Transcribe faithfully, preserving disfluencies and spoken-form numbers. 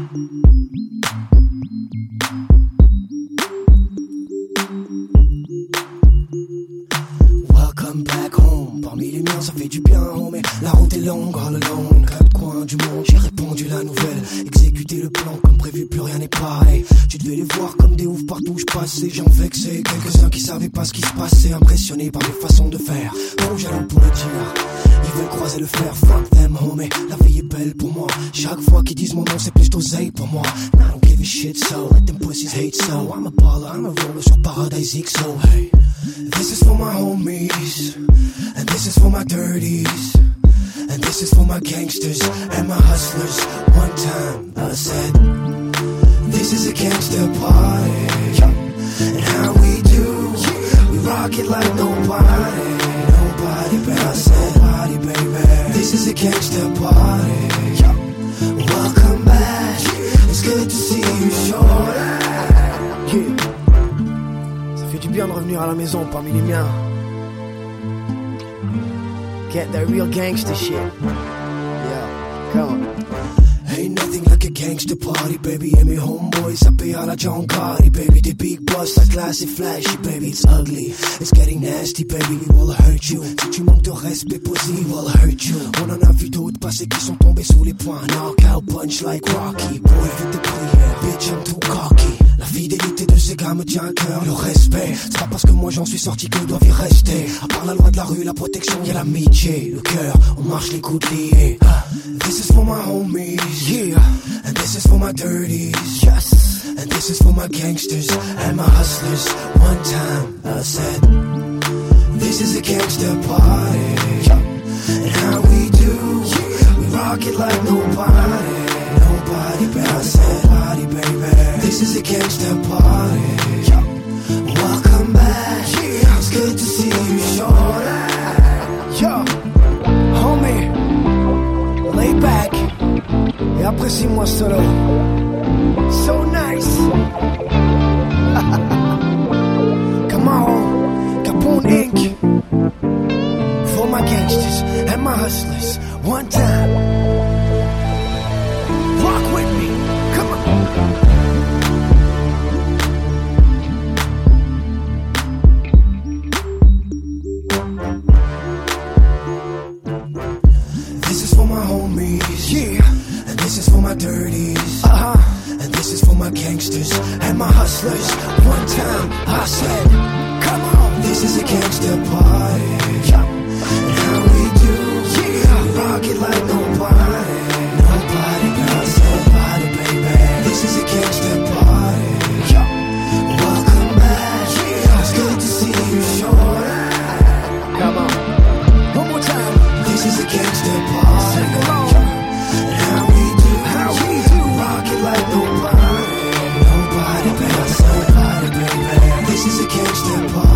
Welcome back home. Parmi les miens ça fait du bien, oh, mais la route est longue, all alone. Quatre coins du monde, j'ai répondu la nouvelle. Exécuté le plan comme prévu, plus rien n'est pareil. Tu devais les voir comme des oufs partout où je passais. J'en vexais quelques-uns qui savaient pas ce qui se passait. Impressionnés par mes façons de faire. Trop jaloux pour le dire. Ils veulent croiser le fer, fuck them, homie. La vie est belle pour moi. Chaque fois qu'ils disent mon nom, c'est plus d'oseille pour moi. I don't give a shit, so let them pussies hate, so I'm a baller, I'm a roller sur Paradise X, so hey. This is for my homies, and this is for my dirties, and this is for my gangsters and my hustlers. One time I said, this is a gangster party, and how we do, we rock it like nobody, nobody but I said, party baby, this is a gangster party, welcome back, it's good to see you short. Yeah. Ça fait du bien de revenir à la maison parmi les miens. Get that real gangster shit. Yeah, come on. Ain't nothing like a gangster party, baby. Et mes homeboys, ça paye à la John Gotti, baby. Des big boss, la classe est flashy, baby. It's ugly, it's getting nasty, baby. We will hurt you. Si tu manques de respect, pussy, will hurt you. On en a vu d'autres passer qui sont tombés sous les poings. Knockout punch like Rocky. Boy, fais tes prières, bitch, I'm too cocky. La fidélité de ces gars me tient à cœur. Le respect, c'est pas parce que moi j'en suis sorti que doivent y rester. À part la loi de la rue, la protection, y'a l'amitié. Le cœur, on marche les coudes liés. This is for my homies, yeah. And this is for my dirties, yes. And this is for my gangsters and my hustlers. One time I said, this is a gangster party, and how we do, we rock it like nobody, nobody but I said, party baby, this is a gangster party, welcome back, it's good to see you shorty. Yo, homie, lay back et apprécie-moi solo. So nice. Come on, Capone Incorporated. For my gangsters and my hustlers. One time. Rock with me. Come on. This is for my homies, yeah. And this is for my dirties, uh-huh. And this is for my gangsters and my hustlers. One time I said, come on, this is a gangster party, and how we do, yeah. We rock it like nobody, nobody but I said, party baby, this is a gangster party, welcome back, yeah. It's good to see you shorty. Come on, one more time. This is a gangster party. Sing along. And how we do, how we do, rock it like nobody, nobody but I said, party baby, this is a gangster party.